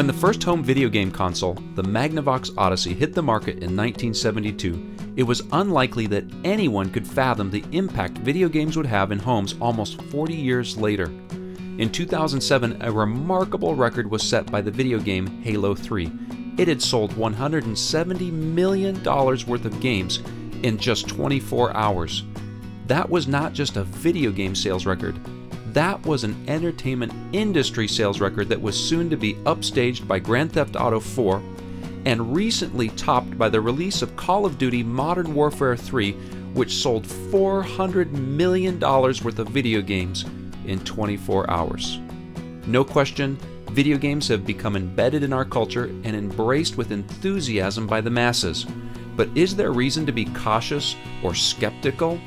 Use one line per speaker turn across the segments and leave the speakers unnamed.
When the first home video game console, the Magnavox Odyssey, hit the market in 1972, it was unlikely that anyone could fathom the impact video games would have in homes almost 40 years later. In 2007, a remarkable record was set by the video game Halo 3. It had sold $170 million worth of games in just 24 hours. That was not just a video game sales record. That was an entertainment industry sales record that was soon to be upstaged by Grand Theft Auto 4 and recently topped by the release of Call of Duty Modern Warfare 3, which sold $400 million worth of video games in 24 hours. No question, video games have become embedded in our culture and embraced with enthusiasm by the masses. But is there reason to be cautious or skeptical?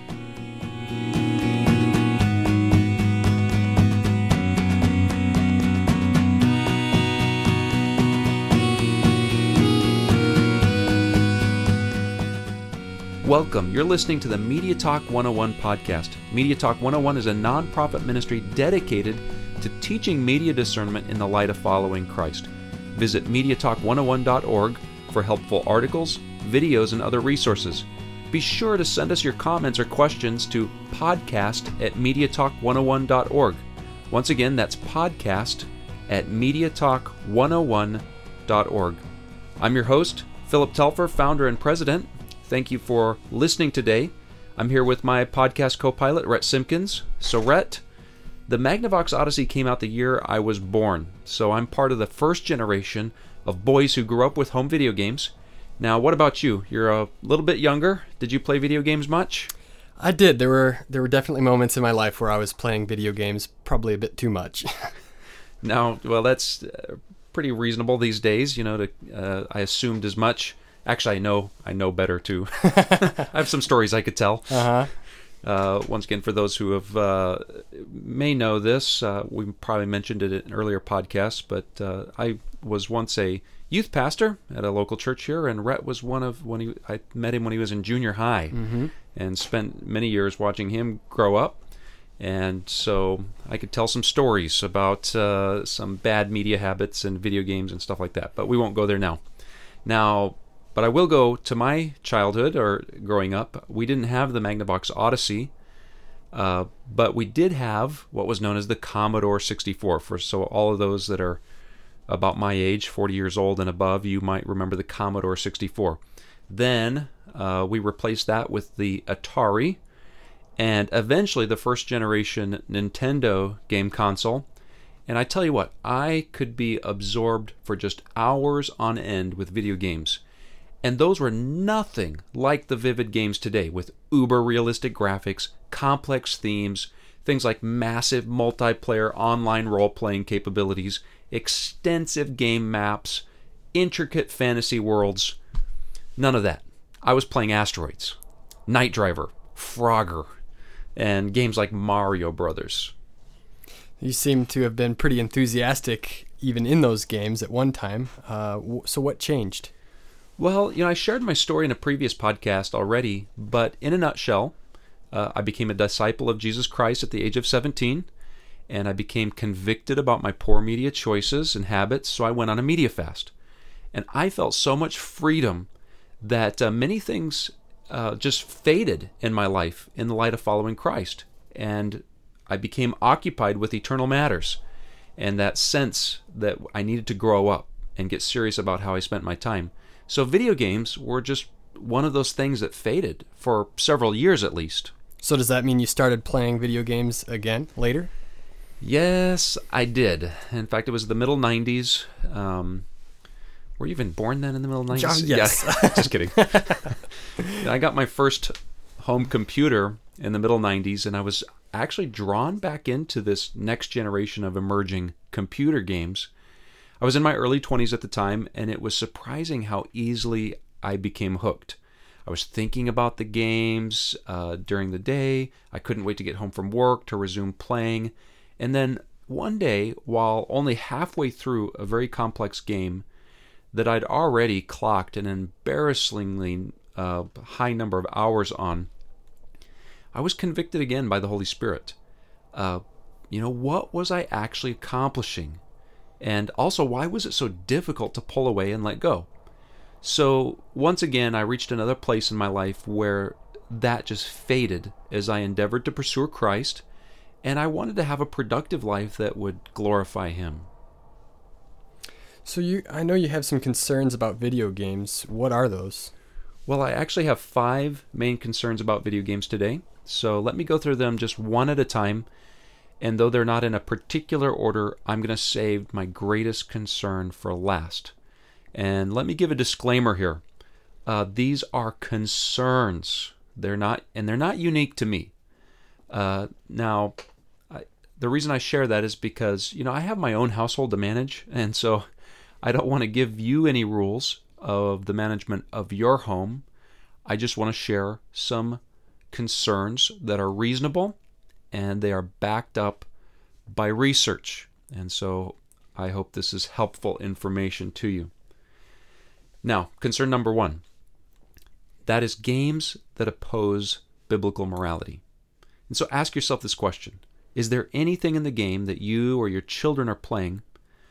Welcome. You're listening to the Media Talk 101 podcast. Media Talk 101 is a nonprofit ministry dedicated to teaching media discernment in the light of following Christ. Visit MediaTalk101.org for helpful articles, videos, and other resources. Be sure to send us your comments or questions to podcast@MediaTalk101.org. Once again, that's podcast@MediaTalk101.org. I'm your host, Philip Telfer, founder and president. Thank you for listening today. I'm here with my podcast co-pilot, Rhett Simpkins. So Rhett, the Magnavox Odyssey came out the year I was born, so I'm part of the first generation of boys who grew up with home video games. Now, what about you? You're a little bit younger. Did you play video games much?
I did. There were definitely moments in my life where I was playing video games, probably a bit too much.
Now, well, that's pretty reasonable these days. I assumed as much. Actually, I know better too. I have some stories I could tell. Once again, for those who may know this, we probably mentioned it in earlier podcasts, but I was once a youth pastor at a local church here, and Rhett was I met him when he was in junior high, and spent many years watching him grow up. And so I could tell some stories about some bad media habits and video games and stuff like that, but we won't go there now. But I will go to my childhood or growing up. We didn't have the Magnavox Odyssey, but we did have what was known as the Commodore 64. So all of those that are about my age, 40 years old and above, you might remember the Commodore 64. Then we replaced that with the Atari, and eventually the first generation Nintendo game console. And I tell you what, I could be absorbed for just hours on end with video games. And those were nothing like the vivid games today, with uber-realistic graphics, complex themes, things like massive multiplayer online role-playing capabilities, extensive game maps, intricate fantasy worlds. None of that. I was playing Asteroids, Night Driver, Frogger, and games like Mario Brothers.
You seem to have been pretty enthusiastic even in those games at one time. So what changed?
Well, I shared my story in a previous podcast already, but in a nutshell, I became a disciple of Jesus Christ at the age of 17, and I became convicted about my poor media choices and habits, so I went on a media fast. And I felt so much freedom that many things just faded in my life in the light of following Christ. And I became occupied with eternal matters, and that sense that I needed to grow up and get serious about how I spent my time. So video games were just one of those things that faded for several years at least.
So does that mean you started playing video games again later?
Yes, I did. In fact, it was the middle 90s. Were you even born then in the middle 90s?
Yes.
Yeah, just kidding. I got my first home computer in the middle 90s, and I was actually drawn back into this next generation of emerging computer games. I was in my early 20s at the time, and it was surprising how easily I became hooked. I was thinking about the games during the day. I couldn't wait to get home from work to resume playing. And then one day, while only halfway through a very complex game that I'd already clocked an embarrassingly high number of hours on, I was convicted again by the Holy Spirit. What was I actually accomplishing? And also, why was it so difficult to pull away and let go? So once again, I reached another place in my life where that just faded as I endeavored to pursue Christ, and I wanted to have a productive life that would glorify Him.
So I know you have some concerns about video games. What are those?
Well, I actually have 5 main concerns about video games today. So let me go through them just one at a time. And though they're not in a particular order, I'm going to save my greatest concern for last. And let me give a disclaimer here. These are concerns. They're not unique to me. Now, the reason I share that is because, I have my own household to manage, and so I don't want to give you any rules of the management of your home. I just want to share some concerns that are reasonable, and they are backed up by research. And so I hope this is helpful information to you. Now, concern number 1. That is games that oppose biblical morality. And so ask yourself this question. Is there anything in the game that you or your children are playing,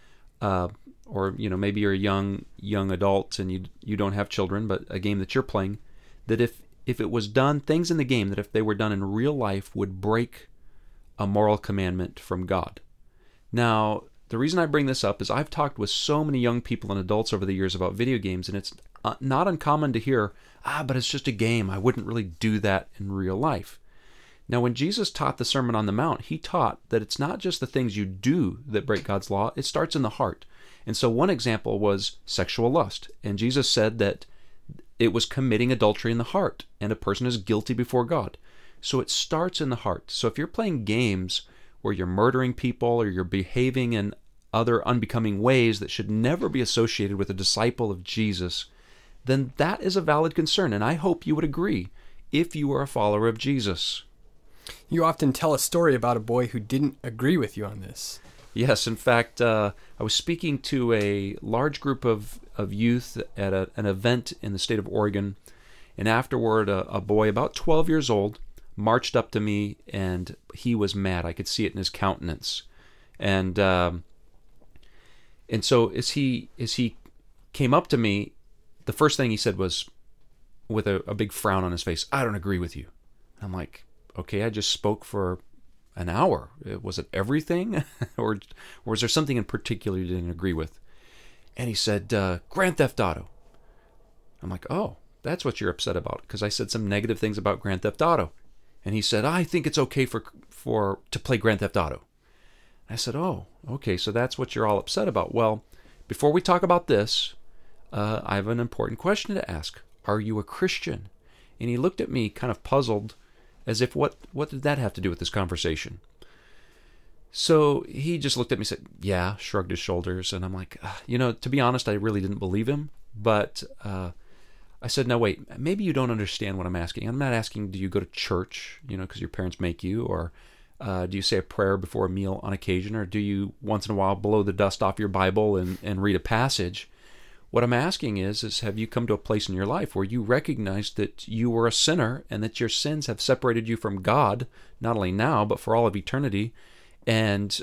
or maybe you're a young adult and you don't have children, but a game that you're playing, that if it was done, things in the game that if they were done in real life would break a moral commandment from God? Now, the reason I bring this up is I've talked with so many young people and adults over the years about video games, and it's not uncommon to hear, but it's just a game. I wouldn't really do that in real life. Now, when Jesus taught the Sermon on the Mount, He taught that it's not just the things you do that break God's law, it starts in the heart. And so one example was sexual lust. And Jesus said that it was committing adultery in the heart, and a person is guilty before God. So it starts in the heart. So if you're playing games where you're murdering people or you're behaving in other unbecoming ways that should never be associated with a disciple of Jesus, then that is a valid concern, and I hope you would agree if you are a follower of Jesus.
You often tell a story about a boy who didn't agree with you on this.
Yes, in fact, I was speaking to a large group of youth at an event in the state of Oregon, and afterward a boy about 12 years old marched up to me, and he was mad. I could see it in his countenance. And so as he came up to me, the first thing he said was, with a big frown on his face, "I don't agree with you." I'm like, okay, I just spoke for an hour. Was it everything? or was there something in particular you didn't agree with? And he said, Grand Theft Auto. I'm like, oh, that's what you're upset about, because I said some negative things about Grand Theft Auto. And he said, I think it's okay to play Grand Theft Auto. I said, oh, okay, so that's what you're all upset about. Well, before we talk about this, I have an important question to ask. Are you a Christian? And he looked at me kind of puzzled, as if, what did that have to do with this conversation? So he just looked at me and said, yeah, shrugged his shoulders. And I'm like, to be honest, I really didn't believe him. But I said, no, wait, maybe you don't understand what I'm asking. I'm not asking, do you go to church, because your parents make you, or do you say a prayer before a meal on occasion, or do you once in a while blow the dust off your Bible and read a passage? What I'm asking is have you come to a place in your life where you recognize that you were a sinner and that your sins have separated you from God, not only now, but for all of eternity, and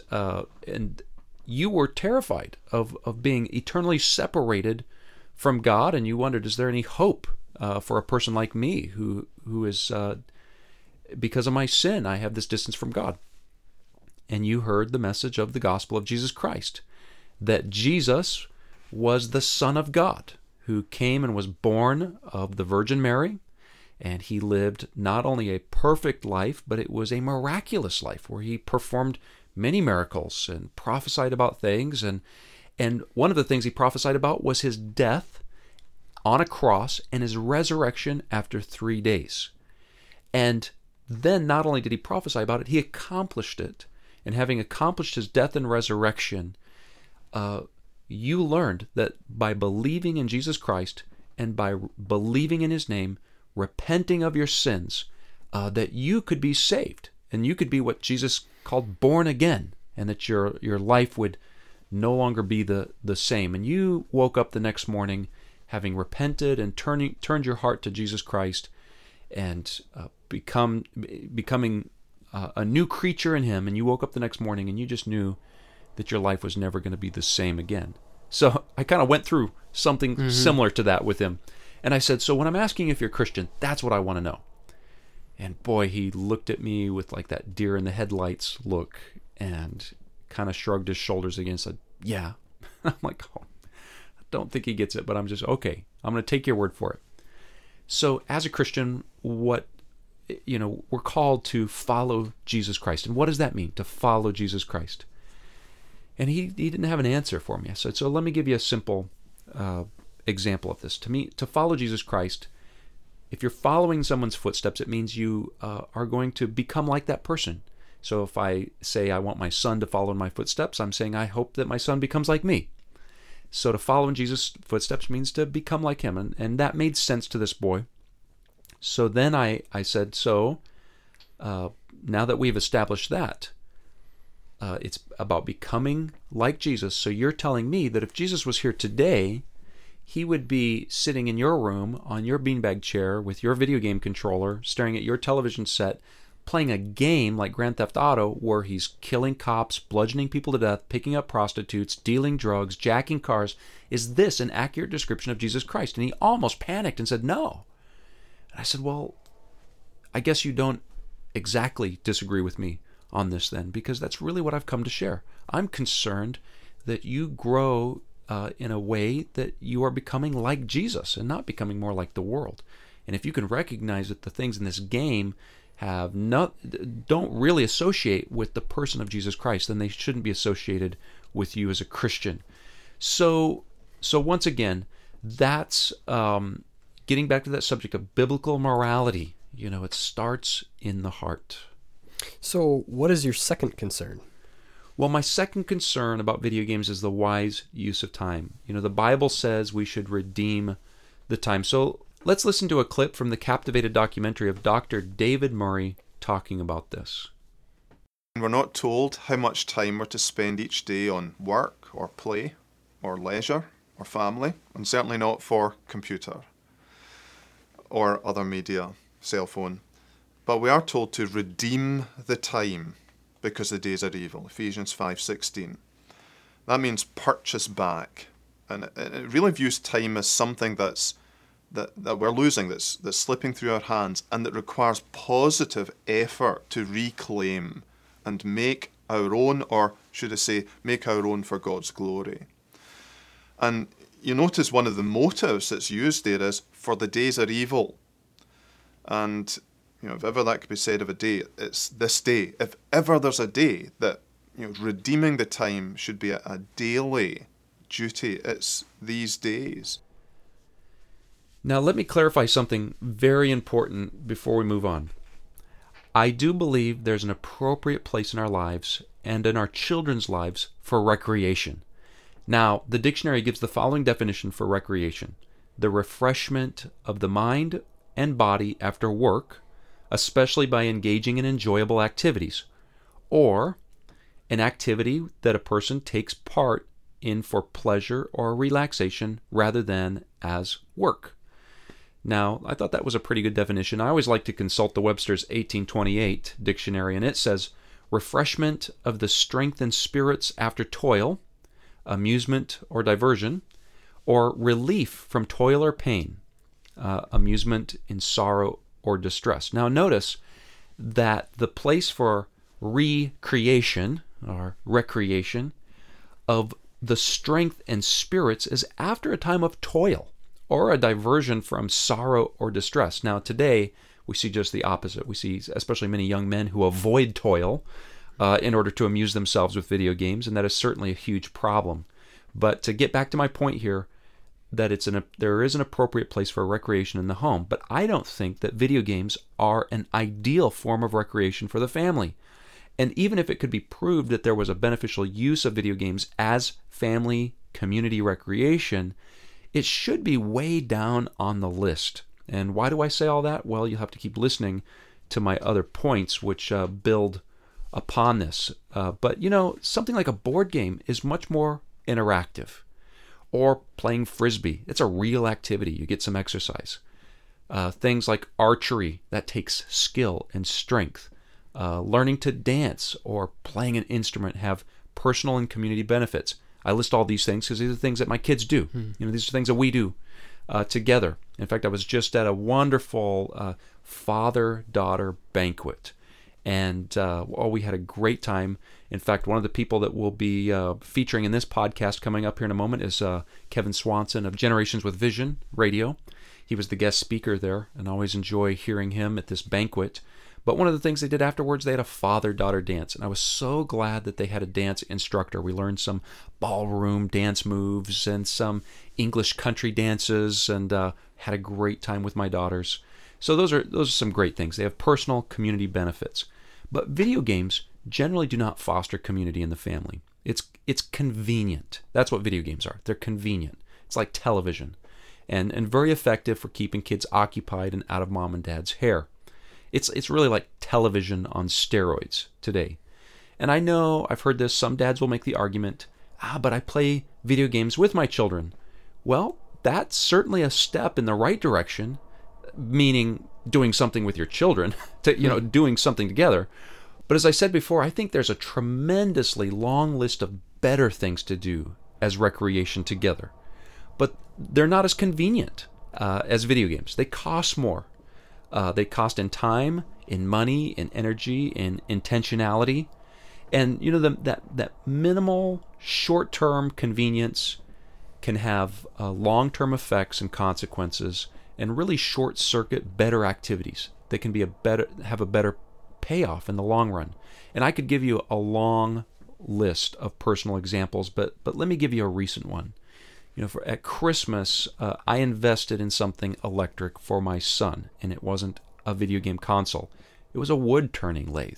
you were terrified of being eternally separated from God, and you wondered, is there any hope for a person like me who is, because of my sin, I have this distance from God? And you heard the message of the gospel of Jesus Christ, that Jesus was the Son of God, who came and was born of the Virgin Mary, and he lived not only a perfect life, but it was a miraculous life where he performed many miracles and prophesied about things, and one of the things he prophesied about was his death on a cross and his resurrection after 3 days. And then not only did he prophesy about it, he accomplished it. And having accomplished his death and resurrection, you learned that by believing in Jesus Christ and by believing in his name, repenting of your sins, that you could be saved, and you could be what Jesus called born again, and that your life would no longer be the same. And you woke up the next morning having repented and turned your heart to Jesus Christ and becoming a new creature in him. And you woke up the next morning and you just knew that your life was never going to be the same again. So I kind of went through something similar to that with him. And I said, so when I'm asking if you're Christian, that's what I want to know. And boy, he looked at me with like that deer in the headlights look and kind of shrugged his shoulders again and said, yeah. I'm like, oh, I don't think he gets it, but I'm just, okay, I'm going to take your word for it. So as a Christian, we're called to follow Jesus Christ. And what does that mean, to follow Jesus Christ? And he didn't have an answer for me. I said, so let me give you a simple example of this. To me, to follow Jesus Christ, if you're following someone's footsteps, it means you are going to become like that person. So if I say I want my son to follow in my footsteps, I'm saying I hope that my son becomes like me. So to follow in Jesus' footsteps means to become like him. And that made sense to this boy. So then I said, so now that we've established that, it's about becoming like Jesus. So you're telling me that if Jesus was here today, he would be sitting in your room on your beanbag chair with your video game controller, staring at your television set, playing a game like Grand Theft Auto where he's killing cops, bludgeoning people to death, picking up prostitutes, dealing drugs, jacking cars. Is this an accurate description of Jesus Christ? And he almost panicked and said, no. And I said, well, I guess you don't exactly disagree with me on this then, because that's really what I've come to share. I'm concerned that you grow in a way that you are becoming like Jesus and not becoming more like the world. And if you can recognize that the things in this game don't really associate with the person of Jesus Christ, then they shouldn't be associated with you as a Christian. So once again, that's getting back to that subject of biblical morality. It starts in the heart.
So what is your second concern?
Well, my second concern about video games is the wise use of time. The Bible says we should redeem the time. So let's listen to a clip from the captivated documentary of Dr. David Murray talking about this.
We're not told how much time we're to spend each day on work or play or leisure or family, and certainly not for computer or other media, cell phone. But we are told to redeem the time because the days are evil. Ephesians 5:16. That means purchase back. And it really views time as something that we're losing, that's slipping through our hands, and that requires positive effort to reclaim and make our own, or should I say, make our own for God's glory. And you notice one of the motives that's used there is, for the days are evil. And if ever that could be said of a day, it's this day. If ever there's a day that redeeming the time should be a daily duty, it's these days.
Now let me clarify something very important before we move on. I do believe there's an appropriate place in our lives and in our children's lives for recreation. Now, the dictionary gives the following definition for recreation: the refreshment of the mind and body after work, especially by engaging in enjoyable activities, or an activity that a person takes part in for pleasure or relaxation rather than as work. Now, I thought that was a pretty good definition. I always like to consult the Webster's 1828 dictionary, and it says, refreshment of the strength and spirits after toil, amusement or diversion, or relief from toil or pain, amusement in sorrow or distress. Now notice that the place for recreation or recreation of the strength and spirits is after a time of toil or a diversion from sorrow or distress. Now today we see just the opposite. We see especially many young men who avoid toil in order to amuse themselves with video games, and that is certainly a huge problem. But to get back to my point here, that there is an appropriate place for recreation in the home, but I don't think that video games are an ideal form of recreation for the family. And even if it could be proved that there was a beneficial use of video games as family community recreation, it should be way down on the list. And why do I say all that? Well, you'll have to keep listening to my other points, which build upon this. But something like a board game is much more interactive. Or playing frisbee. It's a real activity. You get some exercise. Things like archery, that takes skill and strength. Learning to dance or playing an instrument have personal and community benefits. I list all these things because these are things that my kids do. These are things that we do together. In fact, I was just at a wonderful father-daughter banquet, and we had a great time. In fact, one of the people that we'll be featuring in this podcast coming up here in a moment is Kevin Swanson of Generations with Vision Radio. He was the guest speaker there, and I always enjoy hearing him at this banquet. But one of the things they did afterwards, they had a father-daughter dance, and I was so glad that they had a dance instructor. We learned some ballroom dance moves and some English country dances, and had a great time with my daughters. So those are some great things. They have personal community benefits. But video games generally do not foster community in the family. It's convenient. That's what video games are. They're convenient. It's like television, and very effective for keeping kids occupied and out of mom and dad's hair. It's really like television on steroids today. And I know I've heard this. Some dads will make the argument, but I play video games with my children. Well, that's certainly a step in the right direction, meaning doing something with your children, doing something together. But as I said before, I think there's a tremendously long list of better things to do as recreation together. But they're not as convenient as video games. They cost more. They cost in time, in money, in energy, in intentionality. And that minimal short-term convenience can have long-term effects and consequences, and really short-circuit better activities that can have a better payoff in the long run. And I could give you a long list of personal examples, but let me give you a recent one. At Christmas, I invested in something electric for my son, and it wasn't a video game console. It was a wood-turning lathe.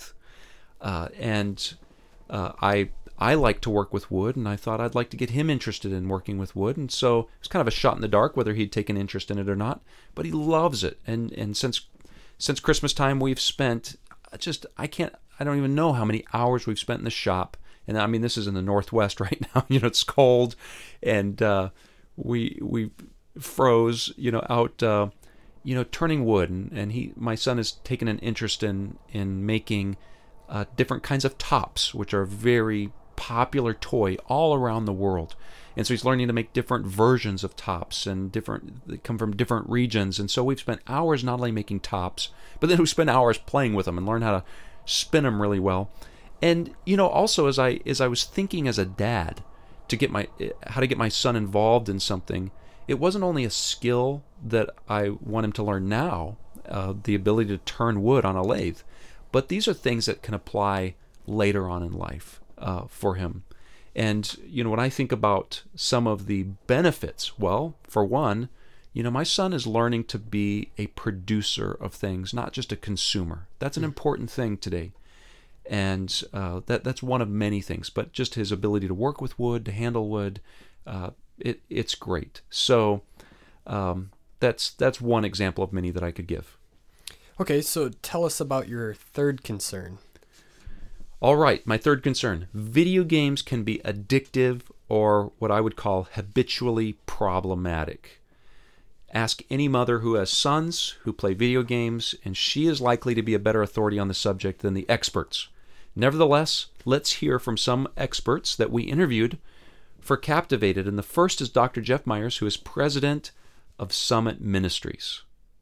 I like to work with wood, and I thought I'd like to get him interested in working with wood. And so it was kind of a shot in the dark whether he'd take an interest in it or not. But he loves it. And since Christmas time, we've spent I don't even know how many hours we've spent in the shop. And I mean, this is in the Northwest right now. It's cold, and we froze, out, turning wood. And my son has taken an interest in making different kinds of tops, which are a very popular toy all around the world. And so he's learning to make different versions of tops, and they come from different regions. And so we've spent hours not only making tops, but then we spent hours playing with them and learn how to spin them really well. And also as I was thinking as a dad how to get my son involved in something, it wasn't only a skill that I want him to learn now, the ability to turn wood on a lathe, but these are things that can apply later on in life for him. And when I think about some of the benefits, well, for one, my son is learning to be a producer of things, not just a consumer. That's an important thing today. And that's one of many things, but just his ability to work with wood, to handle wood, it's great. So that's one example of many that I could give.
Okay, so tell us about your third concern.
All right, my third concern. Video games can be addictive, or what I would call habitually problematic. Ask any mother who has sons who play video games, and she is likely to be a better authority on the subject than the experts. Nevertheless, let's hear from some experts that we interviewed for Captivated. And the first is Dr. Jeff Myers, who is president of Summit Ministries.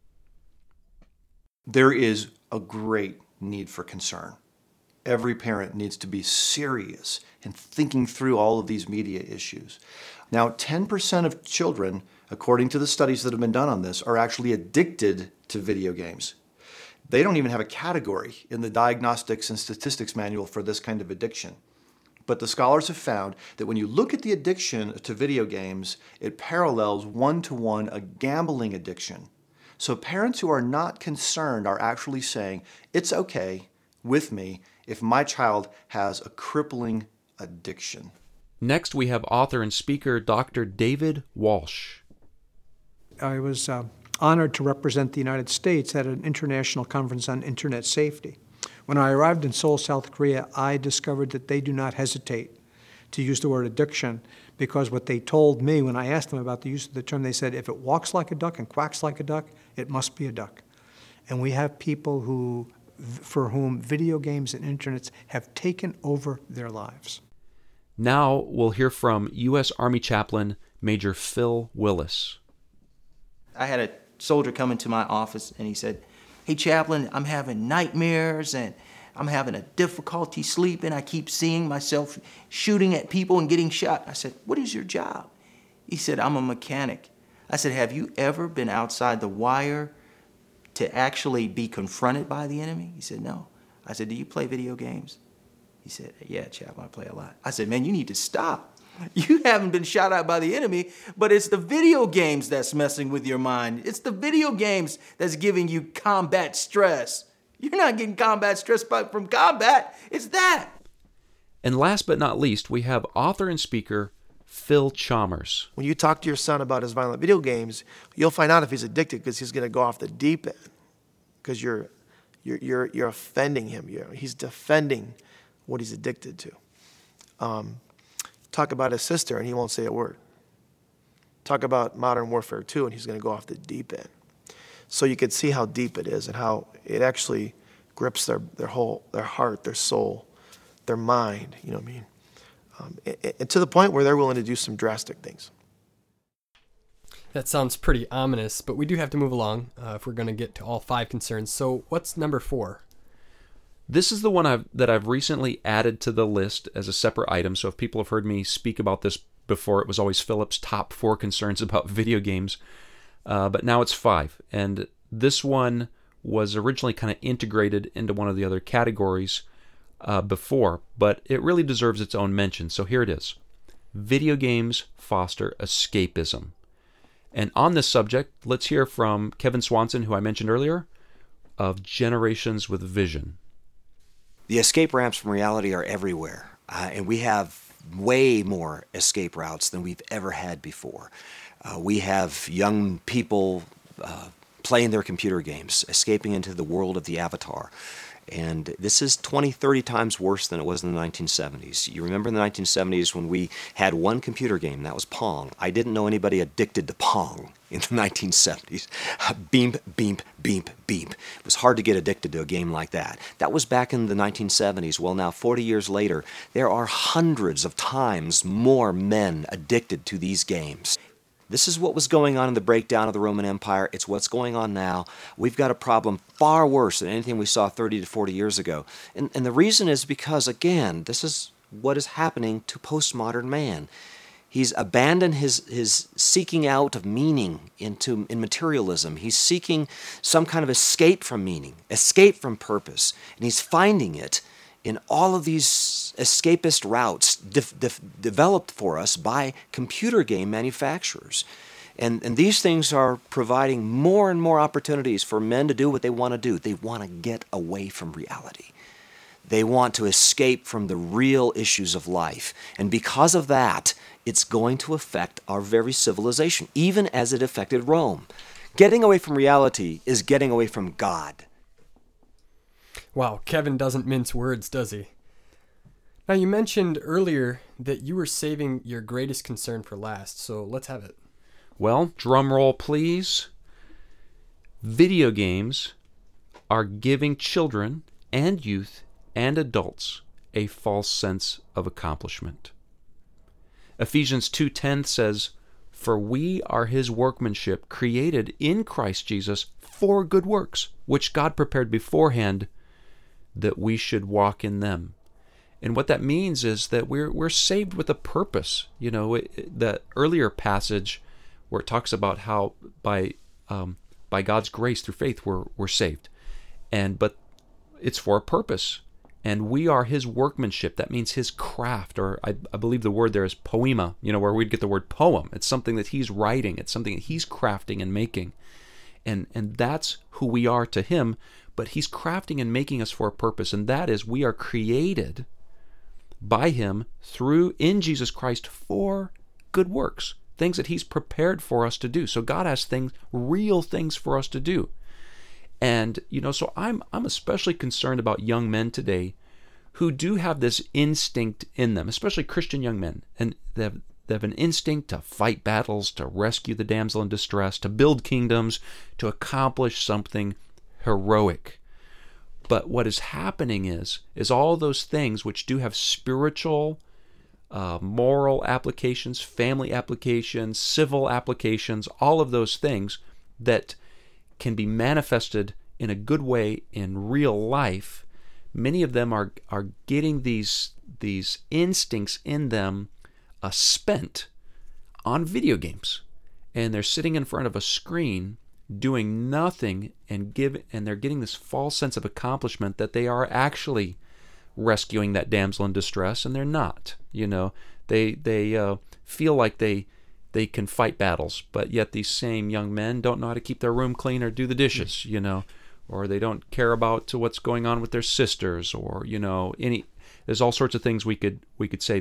There is a great need for concern. Every parent needs to be serious in thinking through all of these media issues. Now, 10% of children, according to the studies that have been done on this, are actually addicted to video games. They don't even have a category in the Diagnostics and Statistics Manual for this kind of addiction. But the scholars have found that when you look at the addiction to video games, it parallels one-to-one a gambling addiction. So parents who are not concerned are actually saying, it's okay with me if my child has a crippling addiction.
Next, we have author and speaker Dr. David Walsh.
I was honored to represent the United States at an international conference on internet safety. When I arrived in Seoul, South Korea, I discovered that they do not hesitate to use the word addiction, because what they told me when I asked them about the use of the term, they said, if it walks like a duck and quacks like a duck, it must be a duck. And we have people for whom video games and internets have taken over their lives.
Now we'll hear from U.S. Army Chaplain Major Phil Willis.
I had a soldier come into my office and he said, "Hey, Chaplain, I'm having nightmares and I'm having a difficulty sleeping. I keep seeing myself shooting at people and getting shot." I said, "What is your job?" He said, "I'm a mechanic." I said, "Have you ever been outside the wire to actually be confronted by the enemy?" He said, "No." I said, "Do you play video games?" He said, "Yeah, Chaplain, I play a lot." I said, "Man, you need to stop. You haven't been shot at by the enemy, but it's the video games that's messing with your mind. It's the video games that's giving you combat stress. You're not getting combat stress from combat. It's that."
And last but not least, we have author and speaker Phil Chalmers.
When you talk to your son about his violent video games, you'll find out if he's addicted because he's going to go off the deep end because you're offending him. He's defending what he's addicted to. Talk about his sister and he won't say a word. Talk about Modern Warfare 2 and he's going to go off the deep end. So you could see how deep it is and how it actually grips their heart, their soul, their mind, you know what I mean? And to the point where they're willing to do some drastic things.
That sounds pretty ominous, but we do have to move along if we're going to get to all 5 concerns. So what's number 4?
This is the one that I've recently added to the list as a separate item. So if people have heard me speak about this before, it was always Philip's top 4 concerns about video games. But now it's 5. And this one was originally kind of integrated into one of the other categories before, but it really deserves its own mention. So here it is. Video games foster escapism. And on this subject, let's hear from Kevin Swanson, who I mentioned earlier, of Generations with Vision.
The escape ramps from reality are everywhere, and we have way more escape routes than we've ever had before. We have young people playing their computer games, escaping into the world of the avatar. And this is 20, 30 times worse than it was in the 1970s. You remember in the 1970s when we had one computer game, that was Pong. I didn't know anybody addicted to Pong in the 1970s. Beep, beep, beep, beep. It was hard to get addicted to a game like that. That was back in the 1970s. Well, now 40 years later, there are hundreds of times more men addicted to these games. This is what was going on in the breakdown of the Roman Empire. It's what's going on now. We've got a problem far worse than anything we saw 30 to 40 years ago. And the reason is because, again, this is what is happening to postmodern man. He's abandoned his seeking out of meaning in materialism. He's seeking some kind of escape from meaning, escape from purpose. And he's finding it in all of these escapist routes developed for us by computer game manufacturers. And these things are providing more and more opportunities for men to do what they want to do. They want to get away from reality. They want to escape from the real issues of life. And because of that, it's going to affect our very civilization, even as it affected Rome. Getting away from reality is getting away from God.
Wow, Kevin doesn't mince words, does he? Now, you mentioned earlier that you were saving your greatest concern for last, so let's have it.
Well, drum roll, please. Video games are giving children and youth and adults a false sense of accomplishment. Ephesians 2:10 says, "For we are his workmanship, created in Christ Jesus for good works, which God prepared beforehand that we should walk in them." And what that means is that we're saved with a purpose. You know, that earlier passage where it talks about how by God's grace through faith we're saved, but it's for a purpose. And we are his workmanship. That means his craft, or I believe the word there is poema, where we'd get the word poem. It's something that he's writing. It's something that he's crafting and making. And that's who we are to him, but he's crafting and making us for a purpose, and that is we are created by him in Jesus Christ for good works, things that he's prepared for us to do. So God has real things for us to do. And, so I'm especially concerned about young men today who do have this instinct in them, especially Christian young men. And they have an instinct to fight battles, to rescue the damsel in distress, to build kingdoms, to accomplish something heroic. But what is happening is all those things which do have spiritual moral applications, family applications, civil applications, all of those things that can be manifested in a good way in real life. Many of them are getting these instincts in them spent on video games, and they're sitting in front of a screen doing nothing, and they're getting this false sense of accomplishment that they are actually rescuing that damsel in distress, and they're not. They feel like they can fight battles, but yet these same young men don't know how to keep their room clean or do the dishes, or they don't care about what's going on with their sisters, or there's all sorts of things we could say.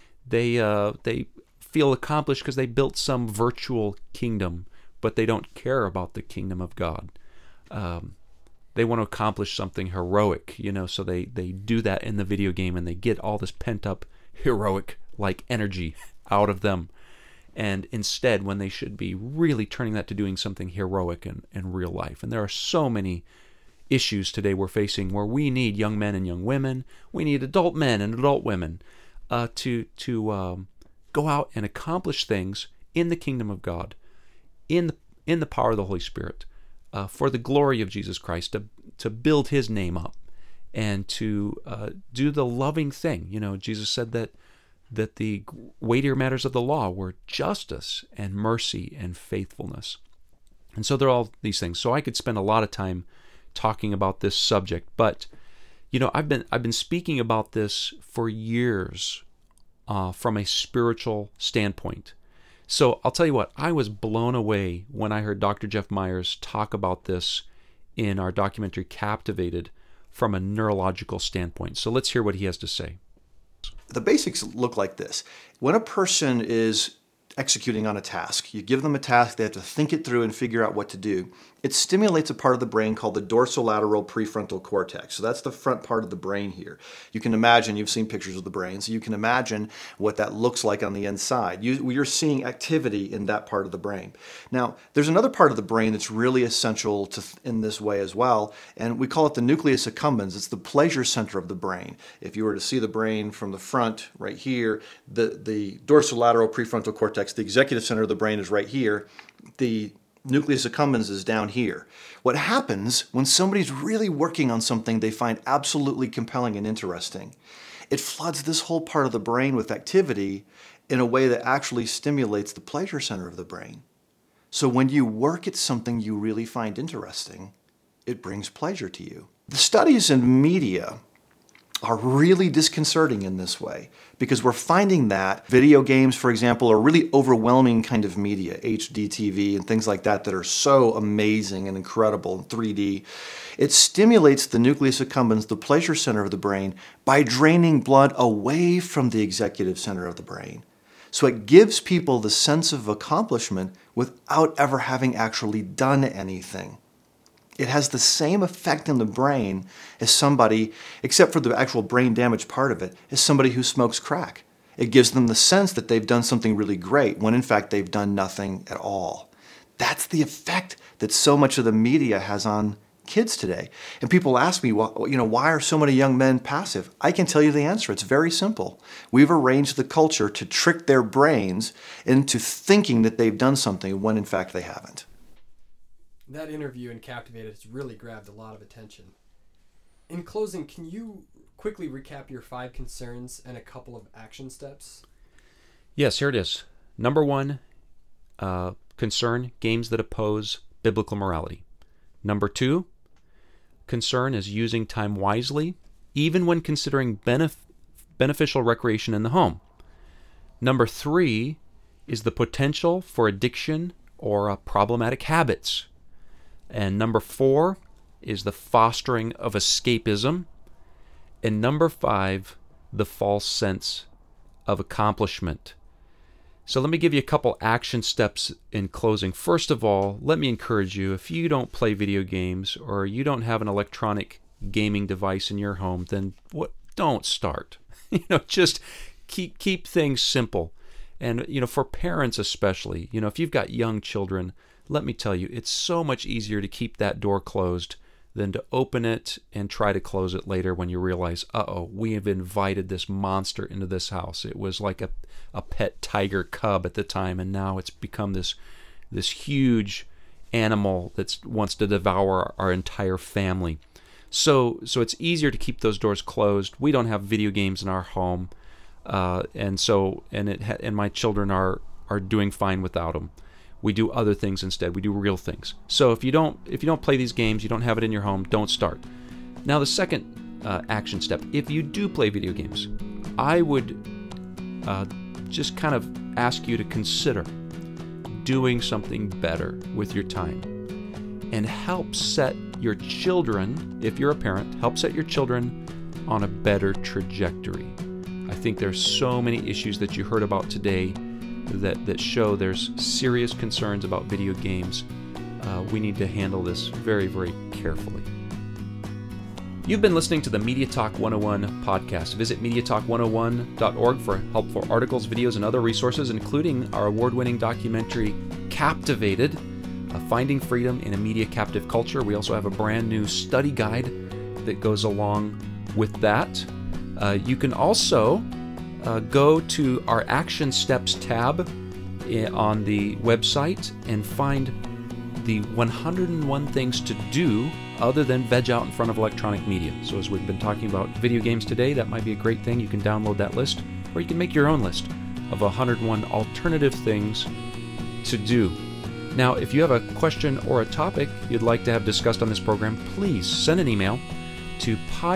They feel accomplished because they built some virtual kingdom, but they don't care about the kingdom of God. They want to accomplish something heroic, so they do that in the video game, and they get all this pent-up heroic-like energy out of them. And instead, when they should be really turning that to doing something heroic in real life. And there are so many issues today we're facing where we need young men and young women, we need adult men and adult women to go out and accomplish things in the kingdom of God, in the power of the Holy Spirit, for the glory of Jesus Christ, to build His name up, and to do the loving thing. Jesus said that the weightier matters of the law were justice and mercy and faithfulness. And so they're all these things. So I could spend a lot of time talking about this subject, but I've been speaking about this for years from a spiritual standpoint. So I'll tell you what, I was blown away when I heard Dr. Jeff Myers talk about this in our documentary Captivated from a neurological standpoint. So let's hear what he has to say.
The basics look like this. When a person is executing on a task, you give them a task, they have to think it through and figure out what to do. It stimulates a part of the brain called the dorsolateral prefrontal cortex. So that's the front part of the brain here. You can imagine, you've seen pictures of the brain, so you can imagine what that looks like on the inside. You're seeing activity in that part of the brain. Now, there's another part of the brain that's really essential in this way as well, and we call it the nucleus accumbens. It's the pleasure center of the brain. If you were to see the brain from the front right here, the dorsolateral prefrontal cortex, the executive center of the brain, is right here. The nucleus accumbens is down here. What happens when somebody's really working on something they find absolutely compelling and interesting? It floods this whole part of the brain with activity in a way that actually stimulates the pleasure center of the brain. So when you work at something you really find interesting, it brings pleasure to you. The studies in media are really disconcerting in this way, because we're finding that video games, for example, are really overwhelming kind of media, HD TV and things like that are so amazing and incredible in 3D. It stimulates the nucleus accumbens, the pleasure center of the brain, by draining blood away from the executive center of the brain. So it gives people the sense of accomplishment without ever having actually done anything. It has the same effect in the brain as somebody, except for the actual brain damage part of it, as somebody who smokes crack. It gives them the sense that they've done something really great when in fact they've done nothing at all. That's the effect that so much of the media has on kids today. And people ask me, why are so many young men passive? I can tell you the answer. It's very simple. We've arranged the culture to trick their brains into thinking that they've done something when in fact they haven't.
That interview in Captivated has really grabbed a lot of attention. In closing, can you quickly recap your 5 concerns and a couple of action steps?
Yes, here it is. Number 1, concern, games that oppose biblical morality. Number 2, concern is using time wisely, even when considering beneficial recreation in the home. Number 3 is the potential for addiction or problematic habits. And number 4 is the fostering of escapism. And number 5, the false sense of accomplishment. So let me give you a couple action steps in closing. First of all, let me encourage you, if you don't play video games or you don't have an electronic gaming device in your home, then don't start. Just keep things simple. And for parents especially, if you've got young children, let me tell you, it's so much easier to keep that door closed than to open it and try to close it later when you realize, we have invited this monster into this house. It was like a pet tiger cub at the time, and now it's become this huge animal that wants to devour our entire family. So it's easier to keep those doors closed. We don't have video games in our home, and my children are doing fine without them. We do other things instead. We do real things. So if you don't play these games, you don't have it in your home, don't start. Now the second action step: if you do play video games, I would just kind of ask you to consider doing something better with your time, and help set your children, if you're a parent, help set your children on a better trajectory. I think there's so many issues that you heard about today that show there's serious concerns about video games. We need to handle this very, very carefully. You've been listening to the Media Talk 101 podcast. Visit MediaTalk101.org for helpful articles, videos, and other resources, including our award-winning documentary, Captivated, Finding Freedom in a Media Captive Culture. We also have a brand new study guide that goes along with that. You can also go to our Action Steps tab on the website and find the 101 things to do other than veg out in front of electronic media. So as we've been talking about video games today, that might be a great thing. You can download that list, or you can make your own list of 101 alternative things to do. Now, if you have a question or a topic you'd like to have discussed on this program, please send an email to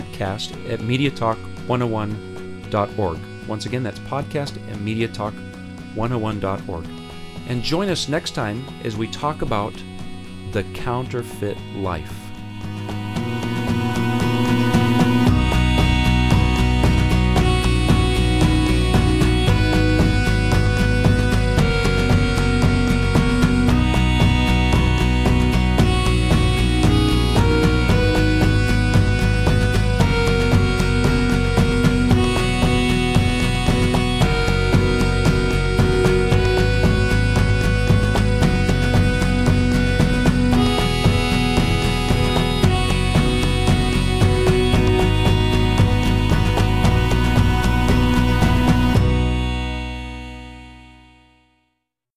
podcast@MediaTalk101.org. Once again, that's podcast@MediaTalk101.org. And join us next time as we talk about the counterfeit life.